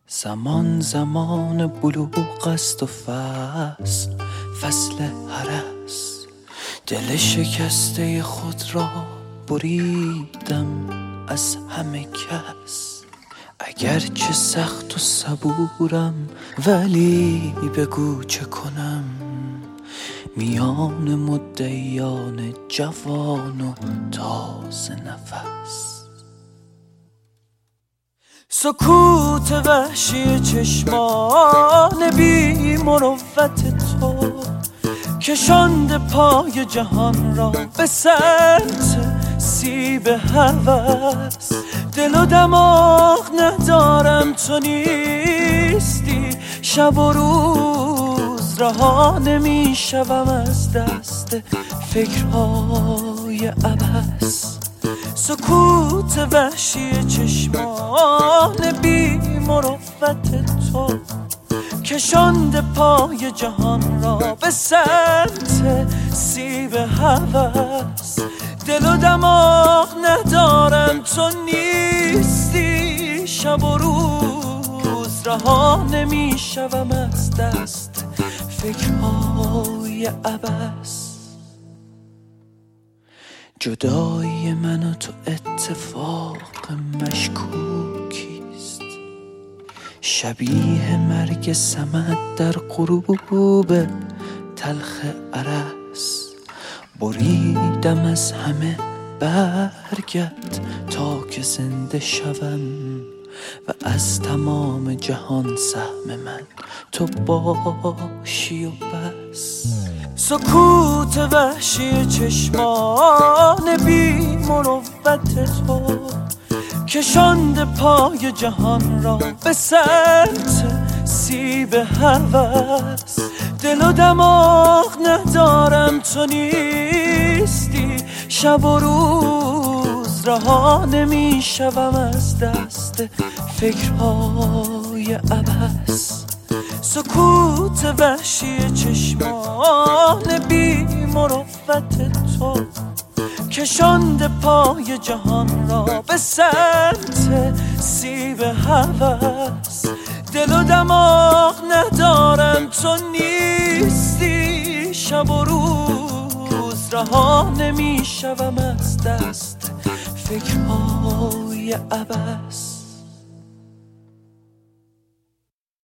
زمان بلوغ است و فصل هرس. دل شکسته خود را بریدم از همه کس. اگر چه سخت و صبورم ولی بگو چه کنم، میان مدعیان جوان و تازه نفس. سکوت وحشی چشمان بی مروت تو کشانده پای جهان را به سمت سیب هوس. دل و دماغ ندارم تو نیستی، شب و روز رها نمی شوم از دست فکرهای عبث. سکوت وحشی چشمان بی مروت تو کشانده پای جهان را به سمت سیب هوس. دل و دماغ ندارم تو نیستی، شب و روز رها نمی شوم از دست فکرهای عبث. جدایی من و تو اتفاق مشکوکیست، شبیه مرگ صمد در غروب تلخ ارس. بریدم از همه برگت تا که زنده شوم و از تمام جهان سهم من تو باشی و بس. سکوت وحشی چشمان بی مروت تو کشانده پای جهان را به سمت سیب هوس. دل و دماغ ندارم تو نیستی، شب و روز رها نمی شوم از دست فکرهای عبث. سکوت وحشی چشمان بی مروت تو کشانده پای جهان را به سمت سیب هوس. دل و دماغ ندارم تو نیستی، شب و روز رها نمی شوم از دست فکرهای عبث.